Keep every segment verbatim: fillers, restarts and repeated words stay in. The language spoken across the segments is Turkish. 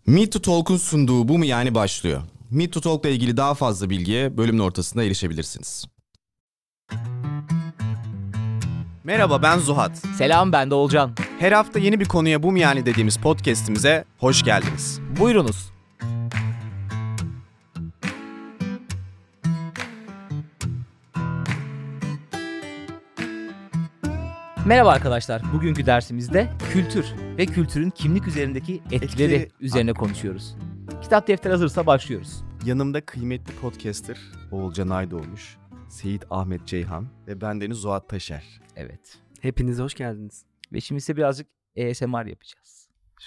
Meet to Talk'un sunduğu Bu Mu Yani başlıyor. Meet to Talk'la ilgili daha fazla bilgiye bölümün ortasında erişebilirsiniz. Merhaba, ben Zuhat. Selam, ben de Olcan. Her hafta yeni bir konuya Bu Mu Yani dediğimiz podcast'imize hoş geldiniz. Buyurunuz. Merhaba arkadaşlar. Bugünkü dersimizde kültür ve kültürün kimlik üzerindeki etkileri Etkileri- üzerine konuşuyoruz. Kitap defter hazırsa başlıyoruz. Yanımda kıymetli podcaster Oğulcan Aydoğmuş, Seyit Ahmet Ceyhan ve bendeniz Zuhat Taşer. Evet. Hepiniz hoş geldiniz. Ve şimdi ise birazcık A S M R yapacağız.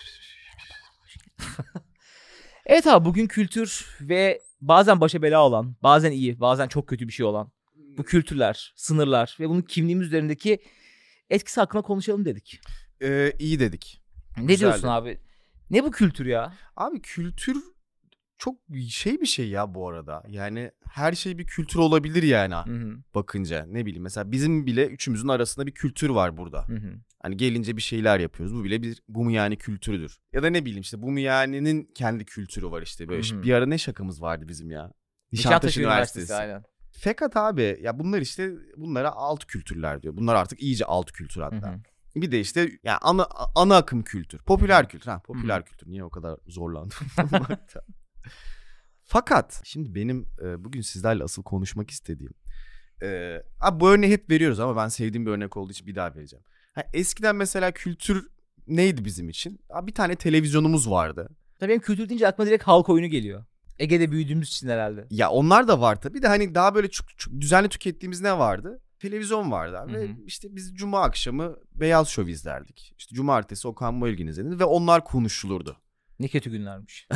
Evet abi, bugün kültür ve bazen başa bela olan, bazen iyi, bazen çok kötü bir şey olan bu kültürler, sınırlar ve bunun kimliğimiz üzerindeki etkisi hakkında konuşalım dedik. Ee, iyi dedik. Ne Güzel diyorsun dedik. abi? Ne bu kültür ya? Abi kültür çok şey bir şey ya bu arada. Yani her şey bir kültür olabilir yani Hı hı, bakınca. Ne bileyim, mesela bizim bile üçümüzün arasında bir kültür var burada. hı hı. Hani gelince bir şeyler yapıyoruz. Bu bile bir Bu Mu Yani kültürüdür. Ya da ne bileyim işte Bu Mu Yani'nin kendi kültürü var işte. Böyle Hı hı. bir ara ne şakamız vardı bizim ya? Nişantaşı Üniversitesi, aynen. Fakat abi ya bunlar işte bunlara alt kültürler diyor. Bunlar artık iyice alt kültür Hı hatta. hı. Bir de işte yani ana, ana akım kültür. Popüler kültür. Ha, popüler Hı hı. kültür. Niye o kadar zorlandım? bulmakta? Fakat şimdi benim e, bugün sizlerle asıl konuşmak istediğim. E, abi bu örneği hep veriyoruz ama ben sevdiğim bir örnek olduğu için bir daha vereceğim. Ha, eskiden mesela kültür neydi bizim için? Abi bir tane televizyonumuz vardı. Tabii benim kültür deyince aklıma direkt halk oyunu geliyor. Ege'de büyüdüğümüz için herhalde. Ya onlar da var tabii de hani daha böyle çok, çok düzenli tükettiğimiz ne vardı? Televizyon vardı abi. Hı hı. Ve işte biz cuma akşamı Beyaz Şov izlerdik. İşte cumartesi Okan Bayülgen izlenirdi ve onlar konuşulurdu. Ne kötü günlermiş.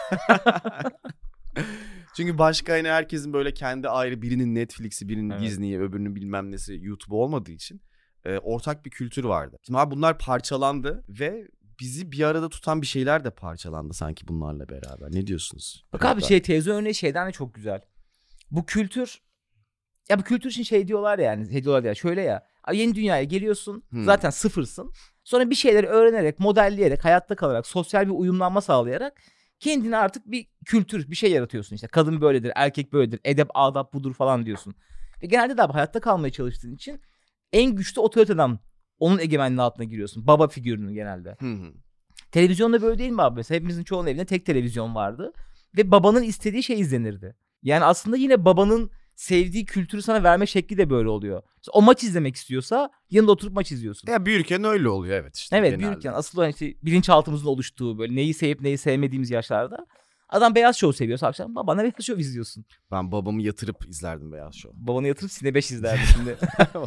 Çünkü başka hani herkesin böyle kendi ayrı, birinin Netflix'i, birinin Evet. Disney'i, öbürünün bilmem nesi, YouTube olmadığı için e, ortak bir kültür vardı. Şimdi abi bunlar parçalandı ve bizi bir arada tutan bir şeyler de parçalandı sanki bunlarla beraber. Ne diyorsunuz? Bak abi, şey teyze örneği şeyden de çok güzel. Bu kültür, ya bu kültür için şey diyorlar yani, şey diyorlar ya, şöyle ya. Yeni dünyaya geliyorsun, Hmm. zaten sıfırsın. Sonra bir şeyleri öğrenerek, modelleyerek, hayatta kalarak, sosyal bir uyumlanma sağlayarak kendine artık bir kültür, bir şey yaratıyorsun işte. Kadın böyledir, erkek böyledir, edep, adap budur falan diyorsun. Ve genelde de abi hayatta kalmaya çalıştığın için en güçlü otoriteden onun egemenliği altına giriyorsun. Baba figürünün genelde. Hı hı. Televizyonda böyle değil mi abi? Mesela hepimizin çoğunun evinde tek televizyon vardı. Ve babanın istediği şey izlenirdi. Yani aslında yine babanın sevdiği kültürü sana verme şekli de böyle oluyor. Mesela o maç izlemek istiyorsa yanında oturup maç izliyorsun. Ya büyürken öyle oluyor evet işte. Evet, genelde. büyürken asıl olan işte bilinçaltımızın oluştuğu, böyle neyi sevip neyi sevmediğimiz yaşlarda. Adam Beyaz Show seviyorsa akşam babana Beyaz Show izliyorsun. Ben babamı yatırıp izlerdim Beyaz Show. Babanı yatırıp Sine beş izlerdi şimdi.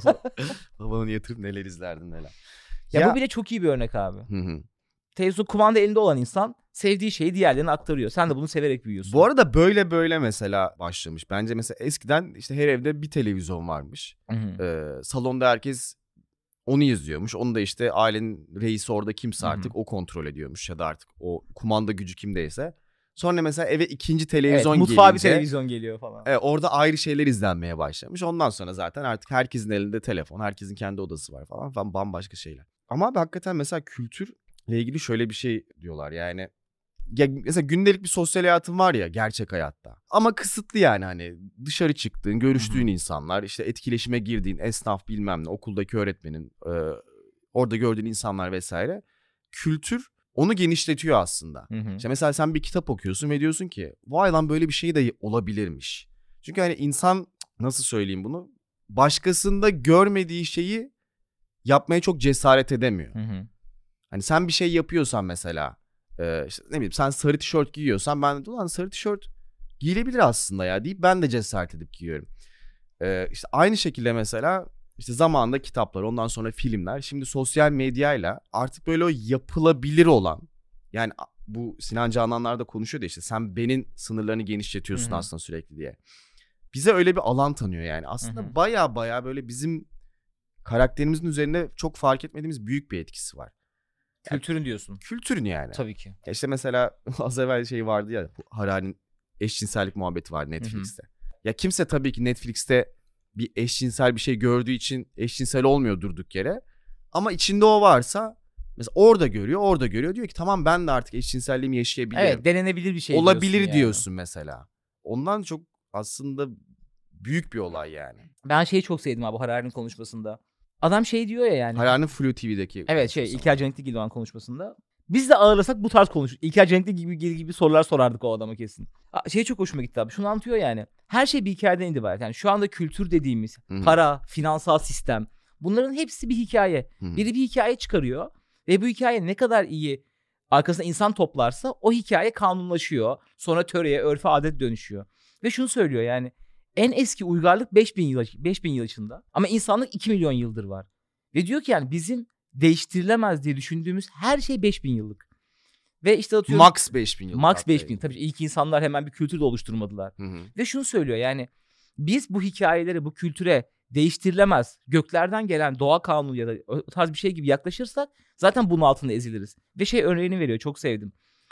Babamı yatırıp neler izlerdim neler. Ya, bu bile çok iyi bir örnek abi. Hı hı. Televizyon kumanda elinde olan insan sevdiği şeyi diğerlerine aktarıyor. Sen de bunu severek büyüyorsun. Bu arada böyle böyle mesela başlamış. Bence mesela eskiden işte her evde bir televizyon varmış. Hı hı. Ee, salonda herkes onu izliyormuş. Onu da işte ailenin reisi orada kimse Hı hı. artık o kontrol ediyormuş. Ya da artık o kumanda gücü kimdeyse. Sonra mesela eve ikinci Evet, televizyon mutfağa bir gelince televizyon geliyor falan. e, orada ayrı şeyler izlenmeye başlamış. Ondan sonra zaten artık herkesin elinde telefon. Herkesin kendi odası var falan falan, bambaşka şeyler. Ama abi hakikaten mesela kültürle ilgili şöyle bir şey diyorlar yani. Ya mesela gündelik bir sosyal hayatın var ya gerçek hayatta. Ama kısıtlı yani, hani dışarı çıktığın, görüştüğün insanlar, işte etkileşime girdiğin esnaf bilmem ne, okuldaki öğretmenin, e, orada gördüğün insanlar vesaire. Kültür onu genişletiyor aslında. Hı hı. İşte mesela sen bir kitap okuyorsun ve diyorsun ki vay lan böyle bir şey de olabilirmiş. Çünkü hani insan, nasıl söyleyeyim bunu, başkasında görmediği şeyi yapmaya çok cesaret edemiyor. Hı hı. Hani sen bir şey yapıyorsan mesela, e, işte ne bileyim sen sarı tişört giyiyorsan ben de ulan sarı tişört giyilebilir aslında ya deyip ben de cesaret edip giyiyorum. E, işte aynı şekilde mesela işte zamanında kitaplar, ondan sonra filmler, şimdi sosyal medyayla artık böyle o yapılabilir olan, yani bu Sinan Cananlar da konuşuyor da işte sen benim sınırlarını genişletiyorsun Hı hı. aslında sürekli diye. Bize öyle bir alan tanıyor yani. Aslında Hı hı. baya baya böyle bizim karakterimizin üzerinde çok fark etmediğimiz büyük bir etkisi var. Kültürün diyorsun. Kültürün yani. Tabii ki. Ya işte mesela az evvel şey vardı ya, bu Harari'nin eşcinsellik muhabbeti var Netflix'te. Hı hı. Ya kimse tabii ki Netflix'te bir eşcinsel bir şey gördüğü için eşcinsel olmuyor durduk yere. Ama içinde o varsa Mesela orada görüyor, orada görüyor. Diyor ki tamam ben de artık eşcinselliğimi yaşayabilirim. Evet, denenebilir bir şey Olabilir diyorsun, diyorsun yani. mesela. Ondan çok aslında büyük bir olay yani. Ben şeyi çok sevdim abi Harari'nin konuşmasında. Adam şey diyor ya yani. Harari'nin Flu T V'deki. Evet şey İlker Canikligil olan konuşmasında. Biz de ağırlasak bu tarz konuşur. İlker Canikligil gibi, gibi sorular sorardık o adama kesin. Şey çok hoşuma gitti abi. Şunu anlatıyor yani. Her şey bir hikayeden ibaret. Yani şu anda kültür dediğimiz Hı-hı. para, finansal sistem. Bunların hepsi bir hikaye. Hı-hı. Biri bir hikaye çıkarıyor. Ve bu hikaye ne kadar iyi arkasında insan toplarsa o hikaye kanunlaşıyor. Sonra töreye, örfe, adet dönüşüyor. Ve şunu söylüyor yani. En eski uygarlık beş bin yıl, beş bin yıl içinde. Ama insanlık iki milyon yıldır var. Ve diyor ki yani bizim değiştirilemez diye düşündüğümüz her şey beş bin yıllık. Ve işte atıyorum. Max beş bin yıllık. Max beş bin. Tabii ilk insanlar hemen bir kültür de oluşturmadılar. Hı hı. Ve şunu söylüyor yani biz bu hikayeleri, bu kültüre değiştirilemez, göklerden gelen doğa kanunu ya da o tarz bir şey gibi yaklaşırsak zaten bunun altında eziliriz. Ve şey örneğini veriyor, çok sevdim.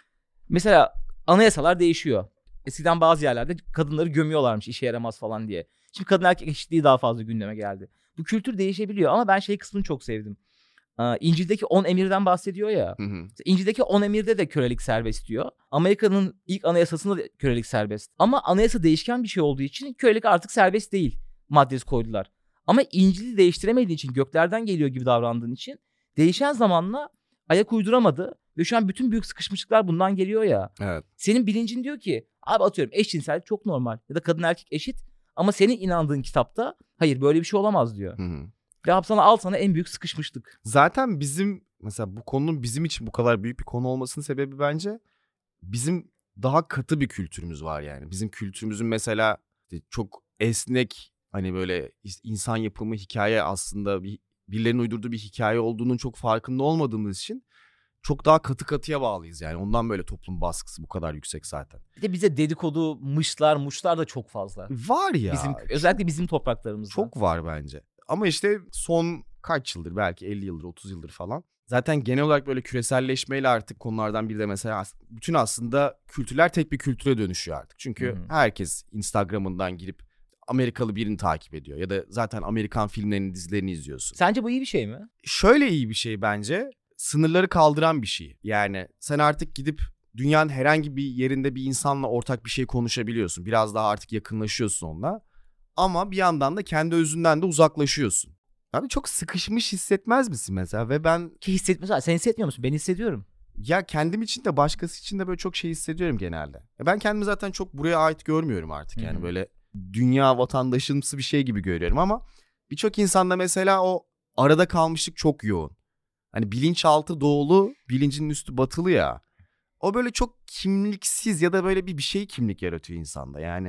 Mesela anayasalar değişiyor. Eskiden bazı yerlerde kadınları gömüyorlarmış işe yaramaz falan diye. Şimdi kadın erkek eşitliği daha fazla gündeme geldi. Bu kültür değişebiliyor ama ben şey kısmını çok sevdim. İncil'deki on emirden bahsediyor ya. Hı hı. İncil'deki on emirde de kölelik serbest diyor. Amerika'nın ilk anayasasında da kölelik serbest. Ama anayasa değişken bir şey olduğu için kölelik artık serbest değil maddesi koydular. Ama İncil'i değiştiremediği için, göklerden geliyor gibi davrandığın için değişen zamanla ayak uyduramadı. Ve şu an bütün büyük sıkışmışlıklar bundan geliyor ya. Evet. Senin bilincin diyor ki abi atıyorum eşcinsellik çok normal ya da kadın erkek eşit ama senin inandığın kitapta hayır böyle bir şey olamaz diyor. Hı hı. Ve sana al sana en büyük sıkışmışlık. Zaten bizim mesela bu konunun bizim için bu kadar büyük bir konu olmasının sebebi bence bizim daha katı bir kültürümüz var yani. Bizim kültürümüzün mesela çok esnek hani böyle insan yapımı hikaye aslında bir, birilerinin uydurduğu bir hikaye olduğunun çok farkında olmadığımız için çok daha katı katıya bağlıyız yani. Ondan böyle toplum baskısı bu kadar yüksek zaten. Bir de bize dedikodu, mışlar, muşlar da çok fazla. Var ya. Bizim, özellikle bizim topraklarımızda. Çok var bence. Ama işte son kaç yıldır belki elli yıldır otuz yıldır falan. Zaten genel olarak böyle küreselleşmeyle artık konulardan biri de mesela bütün aslında kültürler tek bir kültüre dönüşüyor artık. Çünkü Hı-hı. herkes Instagram'ından girip Amerikalı birini takip ediyor. Ya da zaten Amerikan filmlerini, dizilerini izliyorsun. Sence bu iyi bir şey mi? Şöyle iyi bir şey bence. Sınırları kaldıran bir şey. Yani sen artık gidip dünyanın herhangi bir yerinde bir insanla ortak bir şey konuşabiliyorsun. Biraz daha artık yakınlaşıyorsun onunla. Ama bir yandan da kendi özünden de uzaklaşıyorsun. Abi çok sıkışmış hissetmez misin mesela? Ve ben... Ki hissetmiyorsun. Sen hissetmiyor musun? Ben hissediyorum. Ya kendim için de başkası için de böyle çok şey hissediyorum genelde. Ben kendimi zaten çok buraya ait görmüyorum artık. Yani Hı-hı. böyle dünya vatandaşımsı bir şey gibi görüyorum ama birçok insanda mesela o arada kalmışlık çok yoğun. Hani bilinçaltı doğulu, bilincinin üstü batılı ya. O böyle çok kimliksiz ya da böyle bir bir şey kimlik yaratıyor insanda yani.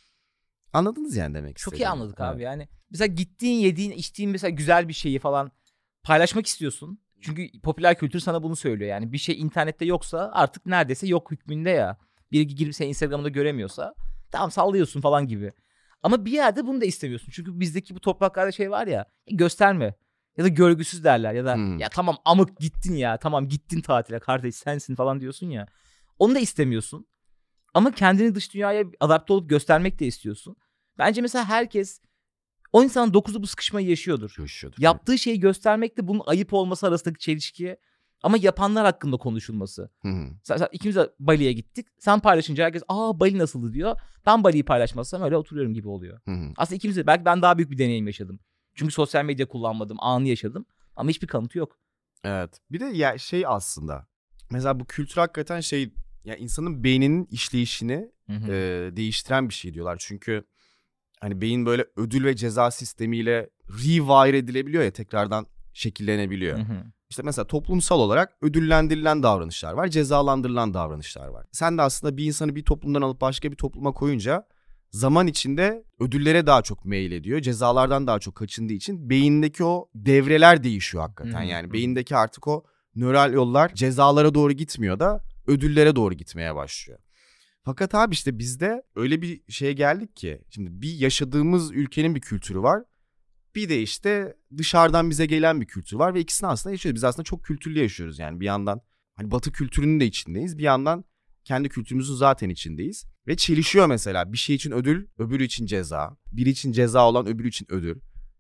Anladınız yani demek istediğim. Çok iyi anladık evet. Abi yani. Mesela gittiğin, yediğin, içtiğin mesela güzel bir şeyi falan paylaşmak istiyorsun. Çünkü popüler kültür sana bunu söylüyor. Yani bir şey internette yoksa artık neredeyse yok hükmünde ya. Biri girip senin Instagram'da göremiyorsa tamam sallıyorsun falan gibi. Ama bir yerde bunu da istemiyorsun. Çünkü bizdeki bu topraklarda şey var ya, gösterme. Ya da görgüsüz derler ya da hmm. ya tamam amık gittin ya, tamam gittin tatile kardeş sensin falan diyorsun ya. Onu da istemiyorsun. Ama kendini dış dünyaya adapte olup göstermek de istiyorsun. Bence mesela herkes o insanın dokuzu bu sıkışmayı yaşıyordur. Yaşıyordur. Yaptığı şeyi göstermekle bunun ayıp olması arasındaki çelişki ama yapanlar hakkında konuşulması. Hmm. Mesela ikimiz de Bali'ye gittik. Sen paylaşınca herkes aa Bali nasıldı diyor. Ben Bali'yi paylaşmazsam öyle oturuyorum gibi oluyor. Hmm. Aslında ikimiz de belki ben daha büyük bir deneyim yaşadım. Çünkü sosyal medya kullanmadım, anı yaşadım ama hiçbir kanıtı yok. Evet. Bir de ya şey aslında. Mesela bu kültür hakikaten şey ya insanın beyninin işleyişini e, değiştiren bir şey diyorlar. Çünkü hani beyin böyle ödül ve ceza sistemiyle rewire edilebiliyor ya, tekrardan şekillenebiliyor. Hı hı. İşte mesela toplumsal olarak ödüllendirilen davranışlar var, cezalandırılan davranışlar var. Sen de aslında bir insanı bir toplumdan alıp başka bir topluma koyunca zaman içinde ödüllere daha çok meyil ediyor. Cezalardan daha çok kaçındığı için beyindeki o devreler değişiyor hakikaten. Hmm. Yani beyindeki artık o nöral yollar cezalara doğru gitmiyor da ödüllere doğru gitmeye başlıyor. Fakat abi işte bizde öyle bir şeye geldik ki şimdi bir yaşadığımız ülkenin bir kültürü var. Bir de işte dışarıdan bize gelen bir kültür var ve ikisini aslında yaşıyoruz. Biz aslında çok kültürlü yaşıyoruz yani bir yandan. Hani Batı kültürünün de içindeyiz. Bir yandan kendi kültürümüzün zaten içindeyiz. Ve çelişiyor mesela. Bir şey için ödül, öbürü için ceza. Biri için ceza olan öbürü için ödül.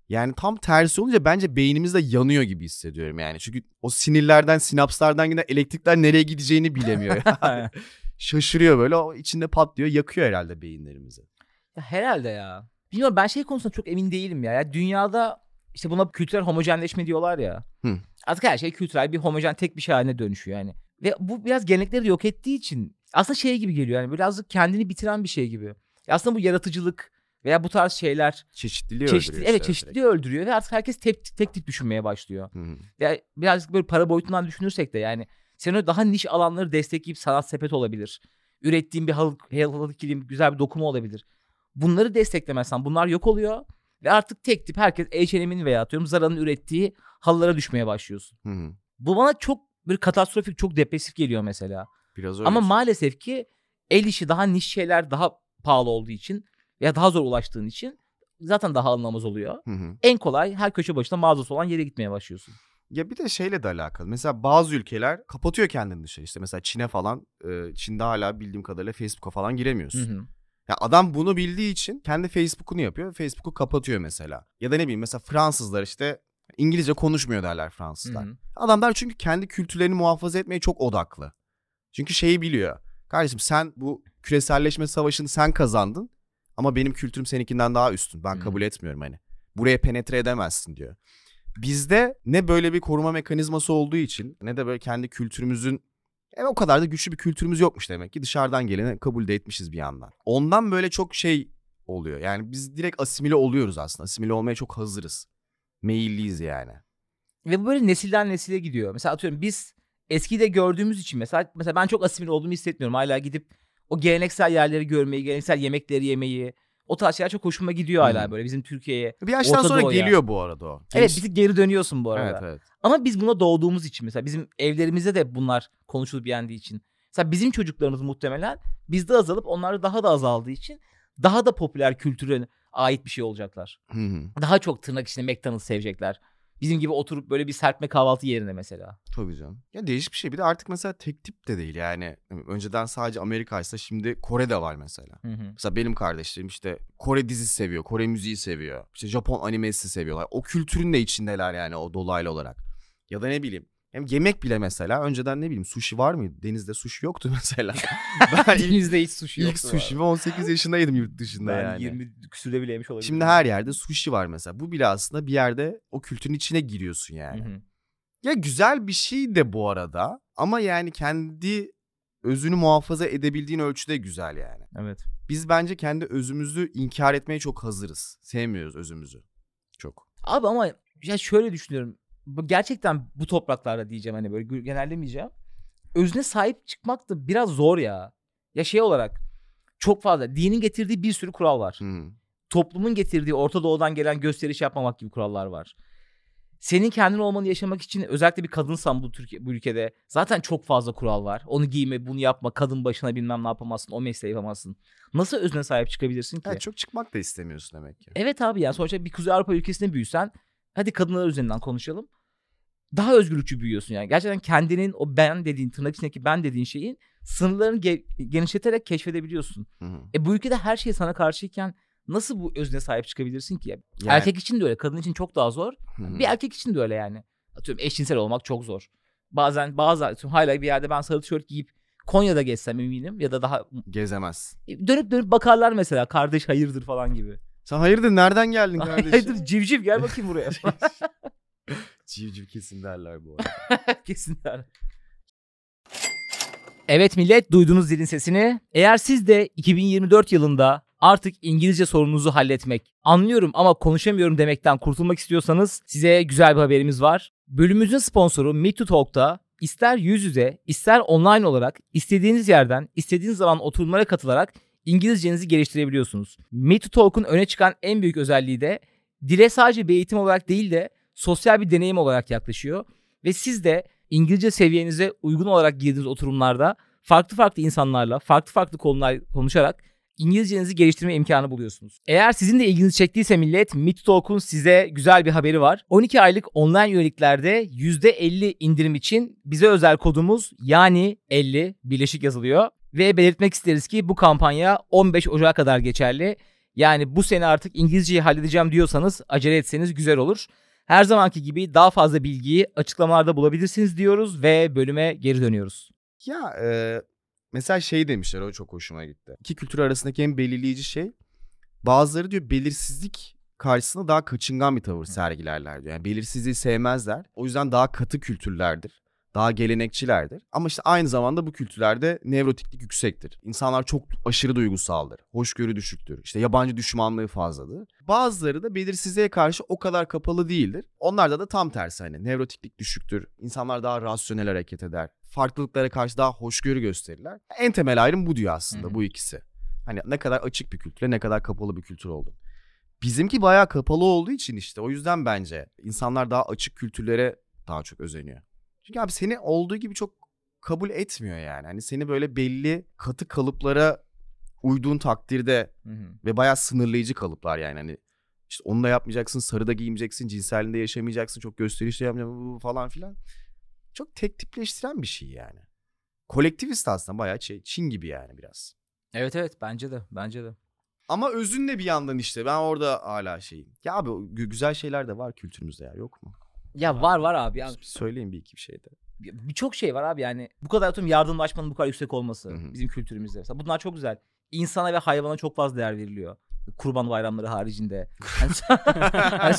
Yani tam tersi olunca bence beynimizde yanıyor gibi hissediyorum yani. Çünkü o sinirlerden, sinapslardan giden elektrikler nereye gideceğini bilemiyor. Yani. Şaşırıyor böyle, o içinde patlıyor, yakıyor herhalde beyinlerimizi. Ya herhalde ya. Bilmiyorum, ben şey konusunda çok emin değilim ya. ya dünyada işte buna kültürel homojenleşme diyorlar ya. Hı. Artık her şey kültürel bir homojen tek bir şey haline dönüşüyor yani. Ve bu biraz gelenekleri de yok ettiği için aslında şey gibi geliyor yani, birazcık kendini bitiren bir şey gibi. Ya aslında bu yaratıcılık veya bu tarz şeyler Çeşitliliği çeşitli, öldürüyor. evet işte çeşitliliği öldürüyor ve artık herkes tek, tek tip düşünmeye başlıyor. Hı hı. Ya birazcık böyle para boyutundan düşünürsek de yani sen öyle daha niş alanları destekleyip sanat sepeti olabilir. Ürettiğin bir halı, halı kilim, güzel bir dokuma olabilir. Bunları desteklemezsen bunlar yok oluyor ve artık tek tip herkes H and M'in veya atıyorum Zara'nın ürettiği halılara düşmeye başlıyorsun. Hı hı. Bu bana çok böyle katastrofik, çok depresif geliyor mesela. Biraz öyle. Ama maalesef ki el işi daha niş şeyler daha pahalı olduğu için veya daha zor ulaştığın için zaten daha alınamaz oluyor. Hı hı. En kolay her köşe başında mağazası olan yere gitmeye başlıyorsun. Ya bir de şeyle de alakalı. Mesela bazı ülkeler kapatıyor kendini dışarı. İşte mesela Çin'e falan, Çin'de hala bildiğim kadarıyla Facebook'a falan giremiyorsun. Hı hı. Ya adam bunu bildiği için kendi Facebook'unu yapıyor. Facebook'u kapatıyor mesela. Ya da ne bileyim, mesela Fransızlar işte İngilizce konuşmuyor derler Fransızlar. Hı hı. Adamlar çünkü kendi kültürlerini muhafaza etmeye çok odaklı. Çünkü şeyi biliyor. Kardeşim sen bu küreselleşme savaşını sen kazandın ama benim kültürüm seninkinden daha üstün. Ben Hı. kabul etmiyorum hani. Buraya penetre edemezsin diyor. Bizde ne böyle bir koruma mekanizması olduğu için ne de böyle kendi kültürümüzün e, o kadar da güçlü bir kültürümüz yokmuş demek ki. Dışarıdan geleni kabul de etmişiz bir yandan. Ondan böyle çok şey oluyor. Yani biz direkt asimile oluyoruz aslında. Asimile olmaya çok hazırız. Meyilliyiz yani. Ve bu böyle nesilden nesile gidiyor. Mesela atıyorum biz eskide gördüğümüz için mesela mesela ben çok asimile olduğumu hissetmiyorum. Hala gidip o geleneksel yerleri görmeyi, geleneksel yemekleri yemeyi, o tarz şeyler çok hoşuma gidiyor hala Hmm. böyle bizim Türkiye'ye. Bir yaştan Orta sonra Doğu'ya. geliyor bu arada o. Evet, Genç- bir tık geri dönüyorsun bu arada. Evet evet. Ama biz buna doğduğumuz için mesela bizim evlerimizde de bunlar konuşulup yendiği için. Mesela bizim çocuklarımız muhtemelen bizde azalıp onlarda daha da azaldığı için daha da popüler kültüre ait bir şey olacaklar. Hı hı. Daha çok tırnak içinde McDonald's sevecekler. Bizim gibi oturup böyle bir serpme kahvaltı yerine mesela. Tabii canım. Ya değişik bir şey. Bir de artık mesela tek tip de değil yani. Önceden sadece Amerika'ysa şimdi Kore'de var mesela. Hı hı. Mesela benim kardeşlerim işte Kore dizisi seviyor, Kore müziği seviyor. İşte Japon animesi seviyorlar. O kültürün de içindeler yani, o dolaylı olarak. Ya da ne bileyim. Hem yemek bile mesela önceden ne bileyim sushi var mıydı? Denizde sushi yoktu mesela. Ben ilk, Denizde hiç sushi ilk yoktu. sushi'mi on sekiz yaşında yedim yurt dışında Ben yani. yirmi küsürde bile yemiş olabilirim. Şimdi her yerde sushi var mesela. Bu bile aslında bir yerde o kültürün içine giriyorsun yani. Hı hı. Ya güzel bir şey de bu arada. Ama yani kendi özünü muhafaza edebildiğin ölçüde güzel yani. Evet. Biz bence kendi özümüzü inkar etmeye çok hazırız. Sevmiyoruz özümüzü. Çok. Abi ama ya şöyle düşünüyorum. Bu gerçekten bu topraklarda diyeceğim, hani böyle genellemeyeceğim. Özüne sahip çıkmak da biraz zor ya. Ya şey olarak çok fazla dinin getirdiği bir sürü kural var. Hı. Toplumun getirdiği Orta Doğu'dan gelen gösteriş yapmamak gibi kurallar var. Senin kendin olmanı yaşamak için özellikle bir kadınsan bu Türkiye bu ülkede zaten çok fazla kural var. Onu giyme, bunu yapma, kadın başına bilmem ne yapamazsın, o mesleği yapamazsın. Nasıl özüne sahip çıkabilirsin ki? Evet, çok çıkmak da istemiyorsun demek ki. Evet abi, yani sonuçta bir Kuzey Avrupa ülkesinde büyüsen, hadi kadınlar üzerinden konuşalım. Daha özgürlükçü büyüyorsun yani. Gerçekten kendinin o ben dediğin, tırnak içindeki ben dediğin şeyin sınırlarını ge- genişleterek keşfedebiliyorsun. Hı hı. E bu ülkede her şey sana karşıyken nasıl bu özüne sahip çıkabilirsin ki? Yani- Erkek için de öyle, kadın için çok daha zor. Hı hı. Bir erkek için de öyle yani. Atıyorum eşcinsel olmak çok zor. Bazen bazı atıyorum, hala bir yerde ben sarı tişört giyip Konya'da gezsem eminim ya da daha Gezemez. dönüp dönüp bakarlar mesela, kardeş hayırdır falan gibi. Sen hayırdır, nereden geldin kardeşim? Hayırdır civciv, gel bakayım buraya. Civciv kesin derler bu arada. Kesinlikle. Evet millet, duydunuz zilin sesini. Eğer siz de iki bin yirmi dört yılında artık İngilizce sorununuzu halletmek, anlıyorum ama konuşamıyorum demekten kurtulmak istiyorsanız size güzel bir haberimiz var. Bölümümüzün sponsoru Meet to Talk'ta ister yüz yüze ister online olarak istediğiniz yerden istediğiniz zaman oturumlara katılarak İngilizcenizi geliştirebiliyorsunuz. Meet to Talk'un öne çıkan en büyük özelliği de dile sadece bir eğitim olarak değil de sosyal bir deneyim olarak yaklaşıyor ve siz de İngilizce seviyenize uygun olarak girdiğiniz oturumlarda farklı farklı insanlarla farklı farklı konular konuşarak İngilizcenizi geliştirme imkanı buluyorsunuz. Eğer sizin de ilginizi çektiyse millet, Meet to Talk'un size güzel bir haberi var. on iki aylık online üyeliklerde yüzde elli indirim için bize özel kodumuz yani elli birleşik yazılıyor. Ve belirtmek isteriz ki bu kampanya on beş Ocak'a kadar geçerli. Yani bu sene artık İngilizceyi halledeceğim diyorsanız acele etseniz güzel olur. Her zamanki gibi daha fazla bilgiyi açıklamalarda bulabilirsiniz diyoruz ve bölüme geri dönüyoruz. Ya e, mesela şey demişler, o çok hoşuma gitti. İki kültür arasındaki en belirleyici şey, bazıları diyor belirsizlik karşısında daha kaçıngan bir tavır sergilerler diyor. Yani belirsizliği sevmezler. O yüzden daha katı kültürlerdir. Daha gelenekçilerdir. Ama işte aynı zamanda bu kültürlerde nevrotiklik yüksektir. İnsanlar çok aşırı duygusaldır. Hoşgörü düşüktür. İşte yabancı düşmanlığı fazladır. Bazıları da belirsizliğe karşı o kadar kapalı değildir. Onlarda da tam tersi, hani nevrotiklik düşüktür. İnsanlar daha rasyonel hareket eder. Farklılıklara karşı daha hoşgörü gösterirler. En temel ayrım bu diyor aslında, Hı-hı. bu ikisi. Hani ne kadar açık bir kültüre, ne kadar kapalı bir kültür oldu. Bizimki bayağı kapalı olduğu için işte o yüzden bence insanlar daha açık kültürlere daha çok özeniyor. Çünkü abi seni olduğu gibi çok kabul etmiyor yani. Hani seni böyle belli katı kalıplara uyduğun takdirde Hı hı. ve bayağı sınırlayıcı kalıplar yani. Hani işte onu da yapmayacaksın, sarı da giymeyeceksin, cinselliğinde yaşamayacaksın, çok gösterişli yapmayacaksın falan filan. Çok tek tipleştiren bir şey yani. Kolektivist aslında, bayağı şey, Çin gibi yani biraz. Evet evet bence de bence de. Ama özünle bir yandan işte ben orada hala şeyim. Ya abi gü- güzel şeyler de var kültürümüzde ya, yok mu? Ya var var abi. Ya, Söyleyin bir iki bir şey de. birçok şey var abi yani. Bu kadar atıyorum yardımlaşmanın bu kadar yüksek olması Hı hı. bizim kültürümüzde. Mesela bunlar çok güzel. İnsana ve hayvana çok fazla değer veriliyor. Kurban bayramları haricinde. Hani, hani,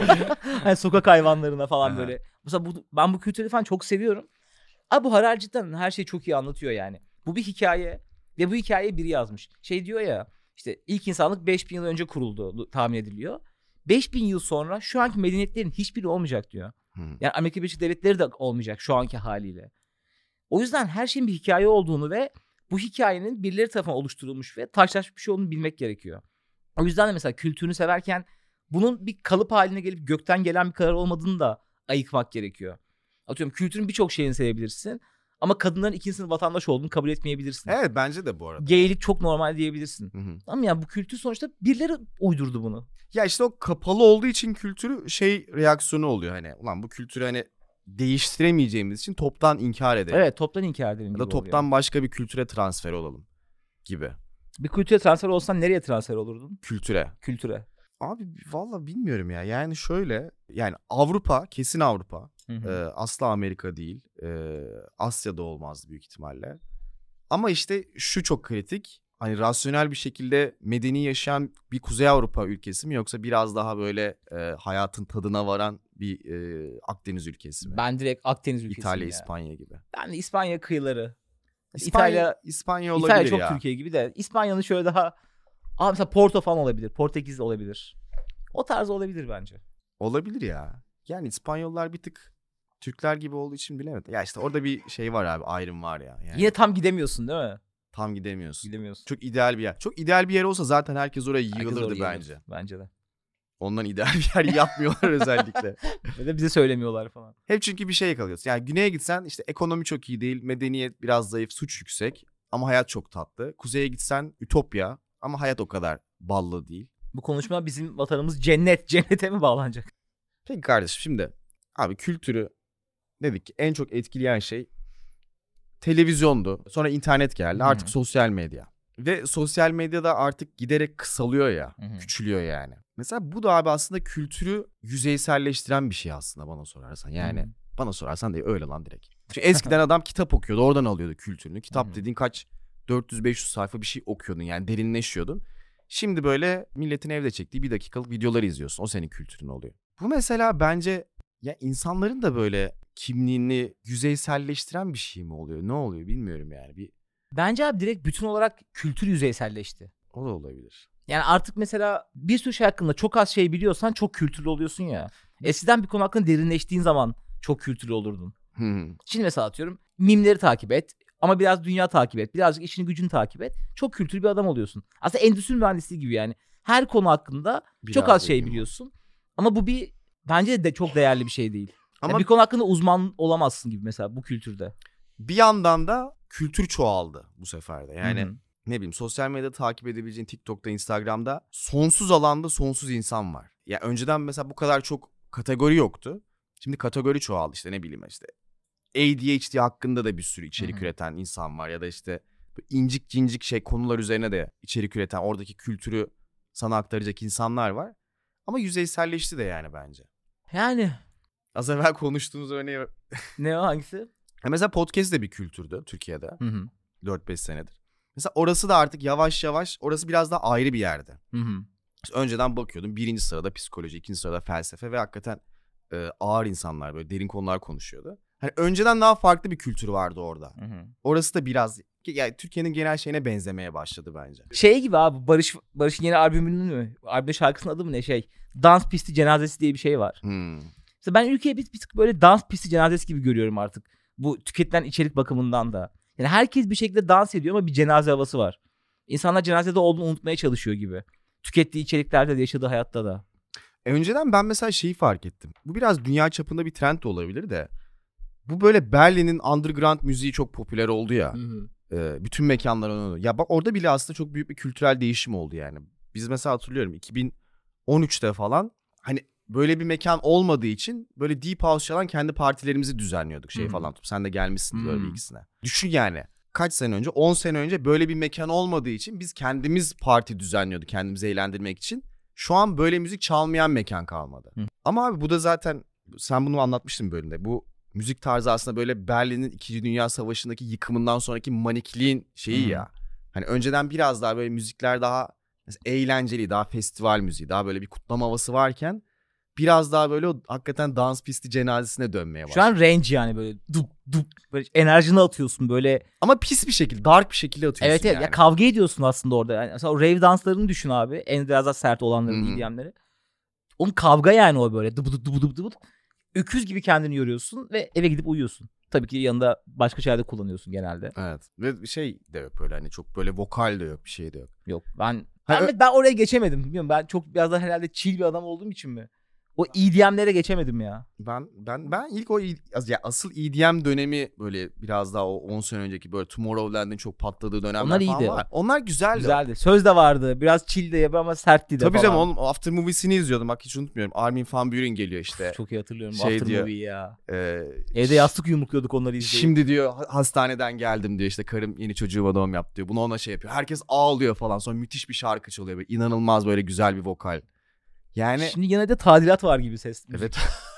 hani sokak hayvanlarına falan böyle. Mesela bu, ben bu kültürü falan çok seviyorum. Abi bu Harari cidden her şeyi çok iyi anlatıyor yani. Bu bir hikaye ve bu hikayeyi biri yazmış. Şey diyor ya, işte ilk insanlık beş bin yıl önce kuruldu tahmin ediliyor. beş bin yıl sonra şu anki medeniyetlerin hiçbiri olmayacak diyor. Hı. Yani Amerika Birleşik Devletleri de olmayacak şu anki haliyle. O yüzden her şeyin bir hikaye olduğunu ve bu hikayenin birileri tarafından oluşturulmuş ve taşlaşmış bir şey olduğunu bilmek gerekiyor. O yüzden de mesela kültürünü severken bunun bir kalıp haline gelip gökten gelen bir karar olmadığını da ayıkmak gerekiyor. Atıyorum kültürün birçok şeyini sevebilirsin ama kadınların ikinci sınıf vatandaş olduğunu kabul etmeyebilirsin. Evet bence de bu arada. Geylik çok normal diyebilirsin. Hı hı. Ama yani bu kültür sonuçta birileri uydurdu bunu. Ya işte o kapalı olduğu için kültürü şey reaksiyonu oluyor hani. Ulan bu kültürü hani değiştiremeyeceğimiz için toptan inkar edelim. Evet, toptan inkar edelim Ya gibi da toptan oluyor. başka bir kültüre transfer olalım gibi. Bir kültüre transfer olsan nereye transfer olurdun? Kültüre. Kültüre. Abi valla bilmiyorum ya. Yani şöyle, yani Avrupa, kesin Avrupa. Hı hı. Ee, asla Amerika değil. Ee, Asya'da olmazdı büyük ihtimalle. Ama işte şu çok kritik. Hani rasyonel bir şekilde medeni yaşayan bir Kuzey Avrupa ülkesi mi, yoksa biraz daha böyle e, hayatın tadına varan bir e, Akdeniz ülkesi mi? Ben direkt Akdeniz ülkesiyim İtalya, ya. İspanya gibi. Ben de İspanya kıyıları. İspanya, İtalya, İspanya olabilir İtalya çok ya. Türkiye gibi de İspanya'nın şöyle daha... Abi mesela Porto falan olabilir. Portekiz olabilir. O tarz olabilir bence. Olabilir ya. Yani İspanyollar bir tık Türkler gibi olduğu için bilemedim. Ya işte orada bir şey var abi, ayrım var ya. Yani Yine tam gidemiyorsun değil mi? tam gidemiyorsun. Gidemiyorsun. Çok ideal bir yer. Çok ideal bir yer olsa zaten herkes oraya Herkes yığılırdı oraya bence. gelir. Bence de. Ondan ideal bir yer yapmıyorlar özellikle. Ve de bize söylemiyorlar falan. Hep çünkü bir şey yakalıyorsun. Yani güneye gitsen işte ekonomi çok iyi değil, medeniyet biraz zayıf, suç yüksek ama hayat çok tatlı. Kuzeye gitsen ütopya ama hayat o kadar ballı değil. Bu konuşma bizim vatanımız cennet. Cennete mi bağlanacak? Peki kardeşim, şimdi abi kültürü dedik ki en çok etkileyen şey televizyondu. Sonra internet geldi. Hı. Artık sosyal medya. Ve sosyal medyada artık giderek kısalıyor ya. Hı hı. Küçülüyor yani. Mesela bu da abi aslında kültürü yüzeyselleştiren bir şey aslında bana sorarsan. Yani Hı hı. bana sorarsan değil, öyle lan direkt. Çünkü eskiden adam kitap okuyordu. Oradan alıyordu kültürünü. Kitap Hı hı. dediğin kaç dört yüz beş yüz sayfa bir şey okuyordun. Yani derinleşiyordun. Şimdi böyle milletin evde çektiği bir dakikalık videoları izliyorsun. O senin kültürün oluyor. Bu mesela bence ya insanların da böyle kimliğini yüzeyselleştiren bir şey mi oluyor? Ne oluyor bilmiyorum yani. Bir Bence abi direkt bütün olarak kültür yüzeyselleşti. o da olabilir. Yani artık mesela bir sürü şey hakkında çok az şey biliyorsan çok kültürlü oluyorsun ya. Eskiden bir konu hakkında derinleştiğin zaman çok kültürlü olurdun. Hı. Şimdi mesela atıyorum mimleri takip et ama biraz dünya takip et. Birazcık işini gücünü takip et. Çok kültürlü bir adam oluyorsun. Aslında endüstri mühendisliği gibi yani. Her konu hakkında Biraz çok az şey bilgim var. biliyorsun. Ama bu bir bence de çok değerli bir şey değil. Ama Yani bir konu hakkında uzman olamazsın gibi mesela bu kültürde. bir yandan da kültür çoğaldı bu sefer de. Yani Hı hı. ne bileyim, sosyal medyada takip edebileceğin TikTok'ta, Instagram'da sonsuz alanda sonsuz insan var. Ya önceden mesela bu kadar çok kategori yoktu. Şimdi kategori çoğaldı, işte ne bileyim işte A D H D hakkında da bir sürü içerik Hı hı. üreten insan var ya da işte incik cincik şey konular üzerine de içerik üreten, oradaki kültürü sana aktaracak insanlar var. Ama yüzeyselleşti de yani bence. Yani. Az evvel konuştuğumuz örneği... Ne o, hangisi? Ya mesela podcast de bir kültürdü Türkiye'de. Hı hı. dört beş senedir. Mesela orası da artık yavaş yavaş, orası biraz daha ayrı bir yerde. Hı hı. İşte önceden bakıyordum birinci sırada psikoloji, ikinci sırada felsefe ve hakikaten e, ağır insanlar, böyle derin konular konuşuyordu. Hani önceden daha farklı bir kültür vardı orada. Hı hı. Orası da biraz, yani Türkiye'nin genel şeyine benzemeye başladı bence. Şey gibi abi, Barış Barış'ın yeni albümünün mü? Albümde şarkısının adı mı ne şey? Dans pisti cenazesi diye bir şey var. Hmm. İşte ben ülkeyi bir, bir tık böyle dans pisti cenazesi gibi görüyorum artık. Bu tüketilen içerik bakımından da. Yani herkes bir şekilde dans ediyor ama bir cenaze havası var. İnsanlar cenazede olduğunu unutmaya çalışıyor gibi. Tükettiği içeriklerde de, yaşadığı hayatta da. E önceden ben mesela şeyi fark ettim. Bu biraz dünya çapında bir trend de olabilir de. Bu böyle Berlin'in underground müziği çok popüler oldu ya. Hı hı. E, bütün mekanlar onu. Ya bak orada bile aslında çok büyük bir kültürel değişim oldu yani. Biz mesela hatırlıyorum iki bin on üçte falan hani böyle bir mekan olmadığı için böyle deep house çalan kendi partilerimizi düzenliyorduk şey Hı hı. falan. Sen de gelmişsin Hı. böyle bir ikisine. Düşün yani. Kaç sene önce? on sene önce böyle bir mekan olmadığı için biz kendimiz parti düzenliyorduk kendimizi eğlendirmek için. Şu an böyle müzik çalmayan mekan kalmadı. Hı. Ama abi bu da zaten sen bunu anlatmıştın bölümde. Bu müzik tarzı aslında böyle Berlin'in İkinci Dünya Savaşı'ndaki yıkımından sonraki manikliğin şeyi Hı. ya. Hani önceden biraz daha böyle müzikler daha eğlenceli, daha festival müziği, daha böyle bir kutlama havası varken biraz daha böyle o hakikaten dans pisti cenazesine dönmeye başladı. Şu an range yani böyle dup dup böyle enerjini atıyorsun böyle. Ama pis bir şekilde, dark bir şekilde atıyorsun Evet evet yani. ya, kavga ediyorsun aslında orada. Yani mesela o rave danslarını düşün abi. En biraz daha sert olanların, Hı hı. E D M'leri. Onun kavga yani o böyle. Dıbı dıbı dıbı dıbı. Öküz gibi kendini yoruyorsun ve eve gidip uyuyorsun. Tabii ki yanında başka şeyler de kullanıyorsun genelde. Evet. Ve şey de yok böyle hani çok böyle vokal de yok, bir şey de yok. Yok ben Ha, ben, ben oraya geçemedim. Bilmiyorum, ben çok biraz daha herhalde chill bir adam olduğum için mi? O E D M'lere geçemedim ya. Ben ben ben ilk o E- ya asıl E D M dönemi böyle biraz daha o on sene önceki böyle Tomorrowland'in çok patladığı dönemler Onlar falan iyiydi. var. Onlar güzeldi. Güzeldi. Söz de vardı. Biraz chill de ama sertti de Tabii falan. canım onun After Movies'ini izliyordum bak hiç unutmuyorum. Armin van Buuren geliyor işte. Çok iyi hatırlıyorum. Şey After diyor, Movie ya. Ee, Evde yastık yumrukluyorduk onları izleyip. Şimdi diyor ha- hastaneden geldim diyor işte karım yeni çocuğuma doğum yaptı diyor. Bunu ona şey yapıyor. Herkes ağlıyor falan. Sonra müthiş bir şarkı çalıyor böyle inanılmaz böyle güzel bir vokal. Yani Şimdi yine de tadilat var gibi ses. evet.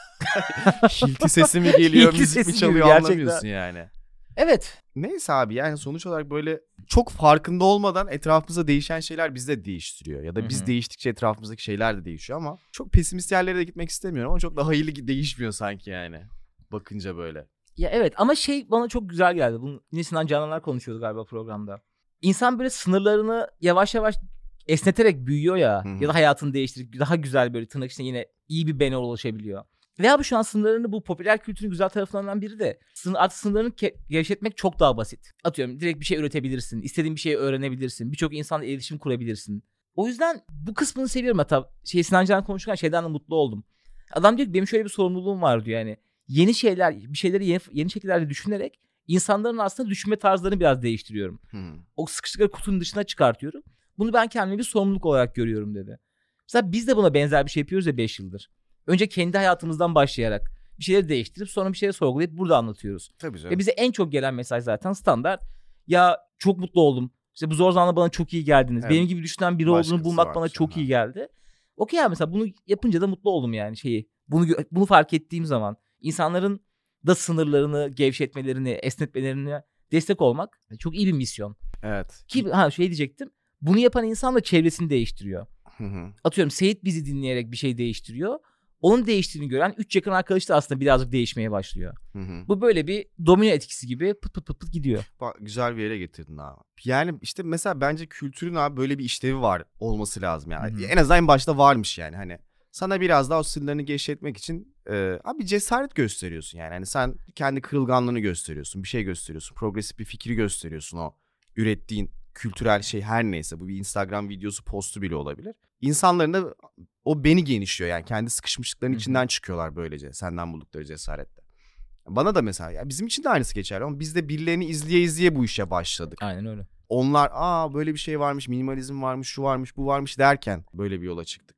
Hilti sesi mi geliyor, Hilti müzik sesi mi gibi çalıyor gerçekten. anlamıyorsun yani. Evet. Neyse abi yani sonuç olarak böyle çok farkında olmadan etrafımızda değişen şeyler bizi de değiştiriyor. Ya da biz Hı hı. değiştikçe etrafımızdaki şeyler de değişiyor ama çok pesimist yerlere de gitmek istemiyorum ama çok da hayırlı değişmiyor sanki yani. Bakınca böyle. Ya evet ama şey bana çok güzel geldi. Bunu yine Sinan Cananlar konuşuyordu galiba programda. İnsan böyle sınırlarını yavaş yavaş esneterek büyüyor ya. Hı hı. Ya da hayatını değiştirip daha güzel böyle tırnak içinde yine iyi bir bene ulaşabiliyor. Ve abi şu an sınırlarını, bu popüler kültürün güzel taraflarından biri de sınır, artık sınırlarını ke- gevşetmek çok daha basit. Atıyorum direkt bir şey üretebilirsin. İstediğin bir şeyi öğrenebilirsin. Birçok insanla iletişim kurabilirsin. O yüzden bu kısmını seviyorum. Hatta şey, Sinan Canan konuşurken şeyden de mutlu oldum. Adam diyor ki benim şöyle bir sorumluluğum var diyor yani. Yeni şeyler, bir şeyleri yeni, yeni şekillerde düşünerek insanların aslında düşünme tarzlarını biraz değiştiriyorum. Hı. O sıkıştıkları kutunun dışına çıkartıyorum. Bunu ben kendime bir sorumluluk olarak görüyorum dedi. Mesela biz de buna benzer bir şey yapıyoruz ya beş yıldır. Önce kendi hayatımızdan başlayarak bir şeyleri değiştirip sonra bir şeyleri sorgulayıp burada anlatıyoruz. Tabii canım. Ve bize en çok gelen mesaj zaten standart. Ya çok mutlu oldum. İşte bu zor zamanda bana çok iyi geldiniz. Evet. Benim gibi düşünen biri Başkası olduğunu bulmak var, bana çok aha. iyi geldi. Okey abi, mesela bunu yapınca da mutlu oldum yani şeyi. Bunu gö- bunu fark ettiğim zaman insanların da sınırlarını gevşetmelerini, esnetmelerine destek olmak çok iyi bir misyon. Evet. Ki ha şey diyecektim. Bunu yapan insan da çevresini değiştiriyor. Hı hı. Atıyorum Seyit bizi dinleyerek bir şey değiştiriyor. Onun değiştiğini gören üç yakın arkadaş da aslında birazcık değişmeye başlıyor. Hı hı. Bu böyle bir domino etkisi gibi pıt pıt pıt pıt gidiyor. Bak, güzel bir yere getirdin abi. Yani işte mesela bence kültürün abi böyle bir işlevi var olması lazım yani. Hı hı. En azından en başta varmış yani hani. Sana biraz daha o sınırlarını gevşetmek için e, abi cesaret gösteriyorsun yani. Hani sen kendi kırılganlığını gösteriyorsun, bir şey gösteriyorsun, progresif bir fikri gösteriyorsun o ürettiğin kültürel şey her neyse. Bu bir Instagram videosu, postu bile olabilir. İnsanların da o beni genişliyor yani kendi sıkışmışlıklarının Hı hı. içinden çıkıyorlar böylece senden buldukları cesaretle. Bana da mesela ya bizim için de aynısı geçerli ama biz de birilerini izleye izleye bu işe başladık. Aynen öyle. Onlar aa böyle bir şey varmış, minimalizm varmış, şu varmış, bu varmış derken böyle bir yola çıktık.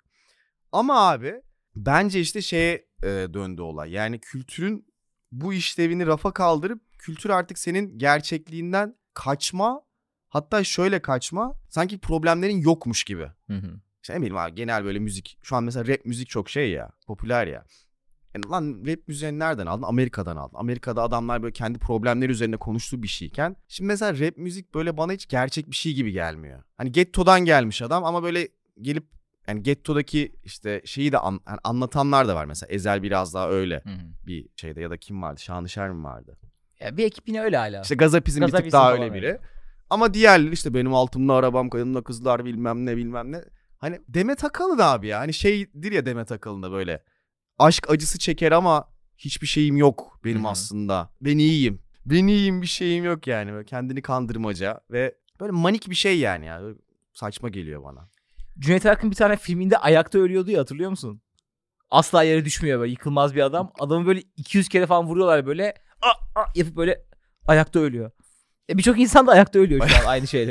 Ama abi bence işte şeye e, döndü olay. Yani kültürün bu işlevini rafa kaldırıp kültür artık senin gerçekliğinden kaçma, hatta şöyle kaçma, sanki problemlerin yokmuş gibi. Hı hı. İşte ne bileyim abi genel böyle müzik. Şu an mesela rap müzik çok şey ya. Popüler ya. Yani lan rap müziğini nereden aldın? Amerika'dan aldın. Amerika'da adamlar böyle kendi problemleri üzerine konuştuğu bir şeyken. Şimdi mesela rap müzik böyle bana hiç gerçek bir şey gibi gelmiyor. Hani Getto'dan gelmiş adam ama böyle gelip yani Getto'daki işte şeyi de an, yani anlatanlar da var mesela. Ezel biraz daha öyle Hı hı. bir şeyde ya da kim vardı? Şanışer mi vardı? Ya bir ekip yine öyle hala. İşte Gazapizm bir tık Gazapizm daha falan öyle biri. öyle. Ama diğerleri işte benim altımda arabam, kadınla kızlar bilmem ne bilmem ne. Hani Demet Akalın abi ya. Hani şeydir ya Demet Akalın'da böyle. Aşk acısı çeker ama hiçbir şeyim yok benim Hı hı. aslında. Ben iyiyim. Ben iyiyim bir şeyim yok yani. Böyle kendini kandırmaca ve böyle manik bir şey yani ya. Böyle saçma geliyor bana. Cüneyt Arkın bir tane filminde ayakta ölüyordu ya, hatırlıyor musun? Asla yere düşmüyor, böyle yıkılmaz bir adam. Adamı böyle iki yüz kere falan vuruyorlar böyle. Aa, aa, yapıp böyle ayakta ölüyor. E birçok insan da ayakta ölüyor şu an aynı şeyle.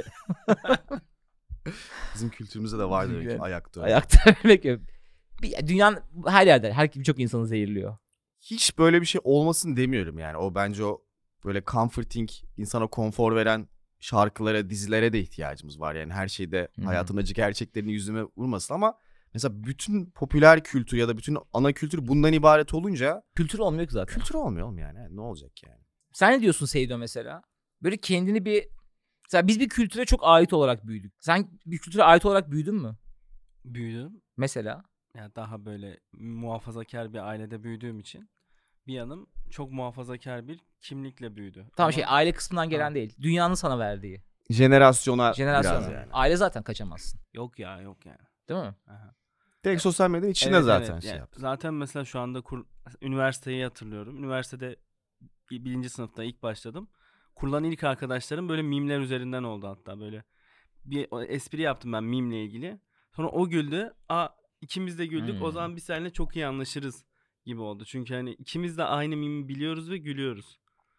Bizim kültürümüzde de var demek ki ayakta. Ayakta ölmek yok. Bir, dünyanın her yerde her birçok insanı zehirliyor. Hiç böyle bir şey olmasın demiyorum yani. O bence o böyle comforting, insana konfor veren şarkılara, dizilere de ihtiyacımız var. Yani her şeyde Hı-hı. hayatın acı gerçeklerini yüzüme vurmasın ama mesela bütün popüler kültür ya da bütün ana kültür bundan ibaret olunca Kültür olmuyor ki zaten. kültür olmuyor oğlum yani. Ne olacak yani? Sen ne diyorsun Seydo mesela? Böyle kendini bir... Mesela biz bir kültüre çok ait olarak büyüdük. Sen bir kültüre ait olarak büyüdün mü? Büyüdüm. Mesela? Yani daha böyle muhafazakar bir ailede büyüdüğüm için bir yanım çok muhafazakar bir kimlikle büyüdü. Tamam Ama şey aile kısmından gelen Tamam. değil. Dünyanın sana verdiği. Jenerasyona Jenerasyon. biraz yani. Aile zaten kaçamazsın. yok ya yok yani. Değil mi? Aha. Direkt sosyal medyanın içinde Evet, zaten evet. şey Yani yaptı. zaten mesela şu anda kur, üniversiteyi hatırlıyorum. Üniversitede bir- birinci sınıfta ilk başladım. Kurulan ilk arkadaşlarım böyle mimler üzerinden oldu hatta böyle. Bir o- espri yaptım ben mimle ilgili. Sonra o güldü. Aa ikimiz de güldük. Hmm. O zaman biz seninle çok iyi anlaşırız gibi oldu. Çünkü hani ikimiz de aynı mimi biliyoruz ve gülüyoruz.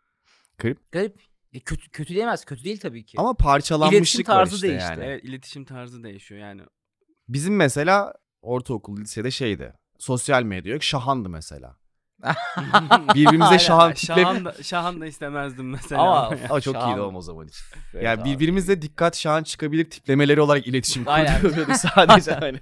Garip. Garip. E, kötü, kötü diyemez. Kötü değil tabii ki. Ama parçalanmışlık İletişim var tarzı işte değişti. yani. Evet iletişim tarzı değişiyor yani. Bizim mesela ortaokul, lisede şeydi. Sosyal medya yok. Şahandı mesela. Birbirimize Aynen. şahan Ya, tiple... Şahan da, Şahan da istemezdim mesela. Ama Ama çok Şahan- iyiydi oğlum o zaman için. Evet Yani abi. birbirimizle dikkat şahan çıkabilir tiplemeleri olarak iletişim Aynen. kuruyorduk sadece hani.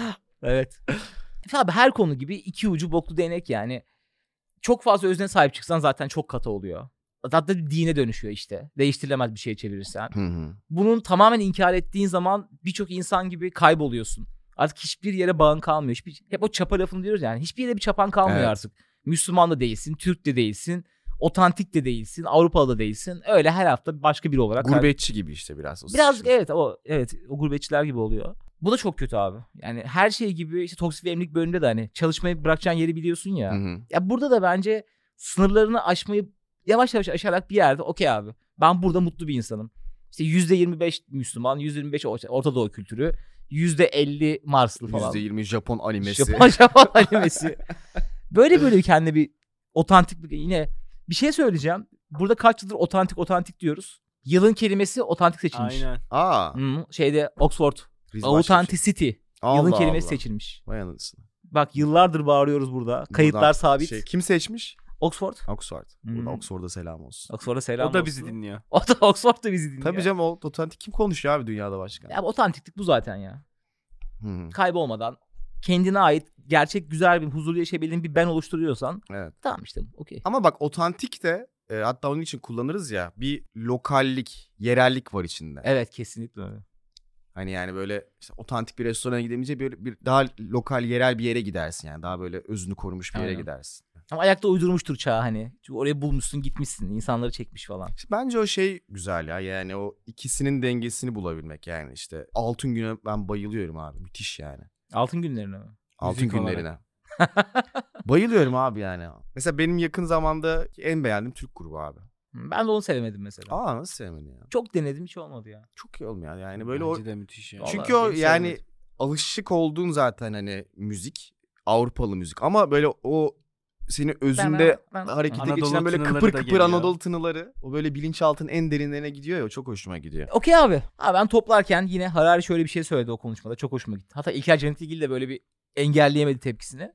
Evet. Abi her konu gibi iki ucu boklu değnek yani. Çok fazla özne sahip çıksan zaten çok katı oluyor. Hatta bir dine dönüşüyor işte. Değiştirilemez bir şey çevirirsen. Hı hı. Bunun tamamen inkar ettiğin zaman birçok insan gibi kayboluyorsun. Artık hiçbir yere bağın kalmıyor. Hiçbir, hep o çapa lafını diyoruz yani. Hiçbir yere bir çapan kalmıyor Evet. artık. Müslüman da değilsin, Türk de değilsin, otantik de değilsin, Avrupalı da değilsin. Öyle her hafta başka biri olarak. Gurbetçi gibi işte biraz. O Birazcık sıkışmış. evet o evet o gurbetçiler gibi oluyor. Bu da çok kötü abi. Yani her şey gibi işte toksik ve emlik bölümünde de hani çalışmayı bırakacağın yeri biliyorsun ya. Hı hı. Ya burada da bence sınırlarını aşmayı yavaş yavaş aşarak bir yerde okey abi. Ben burada mutlu bir insanım. İşte yüzde yirmi beş Müslüman, yüzde yirmi beş Orta Doğu kültürü, yüzde elli Marslı falan. yüzde yirmi Japon animesi. Japon, Japon animesi. Böyle böyle kendine bir otantik bir yine bir şey söyleyeceğim. Burada kaç yıldır otantik otantik diyoruz. Yılın kelimesi otantik seçilmiş. Aynen. Aa. Hı, şeyde Oxford. biz başka bir şey. Authenticity. Allah Yılın kelimesi Allah. seçilmiş. Vay anasını. Bak yıllardır bağırıyoruz burada. Kayıtlar Buradan sabit. Şey, kim seçmiş? Oxford. Oxford. Hmm. Burada Oxford'a selam olsun. Oxford'a selam O da olsun. bizi dinliyor. O da Oxford da bizi dinliyor. Tabii canım o otantik kim konuşuyor abi dünyada başka? Ya otantiklik bu zaten ya. Hı hı. Kaybolmadan kendine ait gerçek güzel bir huzurlu yaşayabildiğin bir ben oluşturuyorsan Evet. tamam işte okey. Ama bak otantik de e, hatta onun için kullanırız ya bir lokallik, yerellik var içinde. Evet kesinlikle öyle. Hani yani böyle işte otantik bir restorana gidemeyince bir, bir daha lokal, yerel bir yere gidersin yani. Daha böyle özünü korumuş bir yere Aynen. gidersin. Ama ayakta uydurmuştur çağı hani. Çünkü oraya bulmuşsun gitmişsin. İnsanları çekmiş falan. İşte bence o şey güzel ya yani o ikisinin dengesini bulabilmek yani işte. Altın Günü'ne ben bayılıyorum abi müthiş yani. Altın günlerine mi? Altın Müzik olarak. günlerine. Bayılıyorum abi yani. Mesela benim yakın zamanda en beğendiğim Türk grubu abi. Ben de onu sevemedim mesela. Aa nasıl sevmedin ya? Çok denedim hiç olmadı ya. Çok iyi oğlum ya yani böyle o... Bence de müthiş ya. Vallahi Çünkü o hiç yani sevmedim. alışık olduğun zaten hani müzik. Avrupalı müzik ama böyle o seni özünde Ben- ben- harekete Anadolu geçiren böyle tınıları kıpır da kıpır geliyor. Anadolu tınıları. O böyle bilinçaltının en derinlerine gidiyor ya o çok hoşuma gidiyor. Okey abi. Ha ben toplarken yine Harari şöyle bir şey söyledi o konuşmada. Çok hoşuma gitti. Hatta İlker Cennetligil de böyle bir engelleyemedi tepkisini.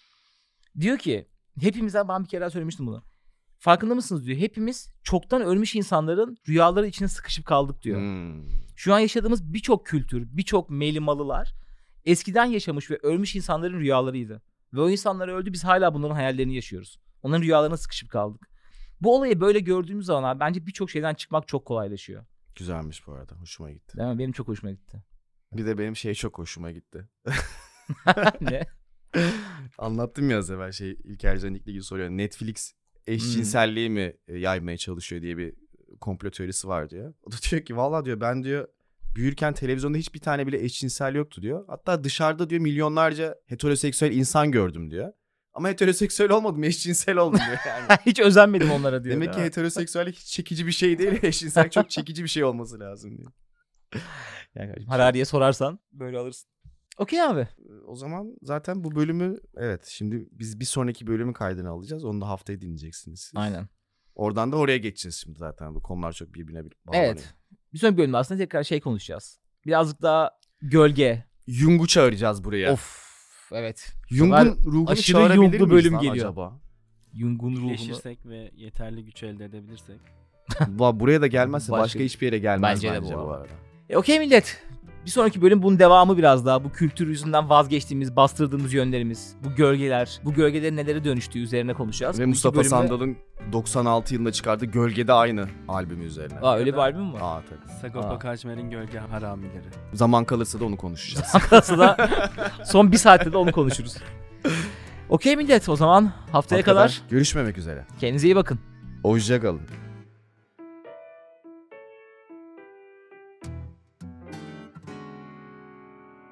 Diyor ki hepimizden ben bir kere daha söylemiştim bunu. Farkında mısınız diyor. Hepimiz çoktan ölmüş insanların rüyaları içine sıkışıp kaldık diyor. Hmm. Şu an yaşadığımız birçok kültür, birçok meylimalılar eskiden yaşamış ve ölmüş insanların rüyalarıydı. Ve o insanlar öldü, biz hala bunların hayallerini yaşıyoruz. Onların rüyalarına sıkışıp kaldık. Bu olayı böyle gördüğümüz zaman abi, bence birçok şeyden çıkmak çok kolaylaşıyor. Güzelmiş bu arada. Hoşuma gitti. Değil mi? Benim çok hoşuma gitti. Bir de benim şey çok hoşuma gitti. Ne? Anlattım ya az evvel şey İlker Canik'le ilgili soruyor. Netflix eşcinselliği mi e, yaymaya çalışıyor diye bir komplo teorisi var diyor. O da diyor ki valla diyor ben diyor büyürken televizyonda hiçbir tane bile eşcinsel yoktu diyor. Hatta dışarıda diyor milyonlarca heteroseksüel insan gördüm diyor. Ama heteroseksüel olmadım, eşcinsel oldum diyor yani. Hiç özenmedim onlara diyor. Demek ki değil mi? heteroseksüellik hiç çekici bir şey değil. Eşcinsellik çok çekici bir şey olması lazım diyor. Yani kardeşim, Harari'ye sorarsan böyle alırsın. Okey abi. O zaman zaten bu bölümü evet şimdi biz bir sonraki bölümü kaydını alacağız. Onu da haftaya dinleyeceksiniz siz. Aynen. Oradan da oraya geçeceğiz şimdi zaten. Bu konular çok birbirine bağlanıyor. Evet. Bir sonraki bölümde aslında tekrar şey konuşacağız. Birazcık daha gölge. Jung'u çağıracağız buraya. Of. Evet. Jung'un ruhunu aşırı çağırabilir Jung'lu miyiz bölüm lan geliyor. acaba? Jung'un ruhunu. Birleşirsek ve yeterli güç elde edebilirsek. Va- Buraya da gelmezse başka, Başka- hiçbir yere gelmez Bence bence, de bu bu arada. arada. E, okey millet. Bir sonraki bölüm bunun devamı biraz daha. Bu kültür yüzünden vazgeçtiğimiz, bastırdığımız yönlerimiz, bu gölgeler, bu gölgelerin nelere dönüştüğü üzerine konuşacağız. Ve Bu iki Mustafa bölümde- Sandal'ın doksan altı yılında çıkardığı Gölgede Aynı albümü üzerine. Aa, öyle bir albüm mü var? Aa tabii. Sagopa Aa. Kajmer'in Gölge Haramileri. Zaman kalırsa da onu konuşacağız. Arkası da son bir saatte de onu konuşuruz. Okey millet, o zaman haftaya kadar Görüşmemek üzere. kendinize iyi bakın. Hoşça kalın.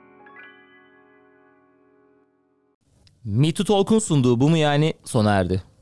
Me Too Talk'un sunduğu Bu Mu Yani sona erdi.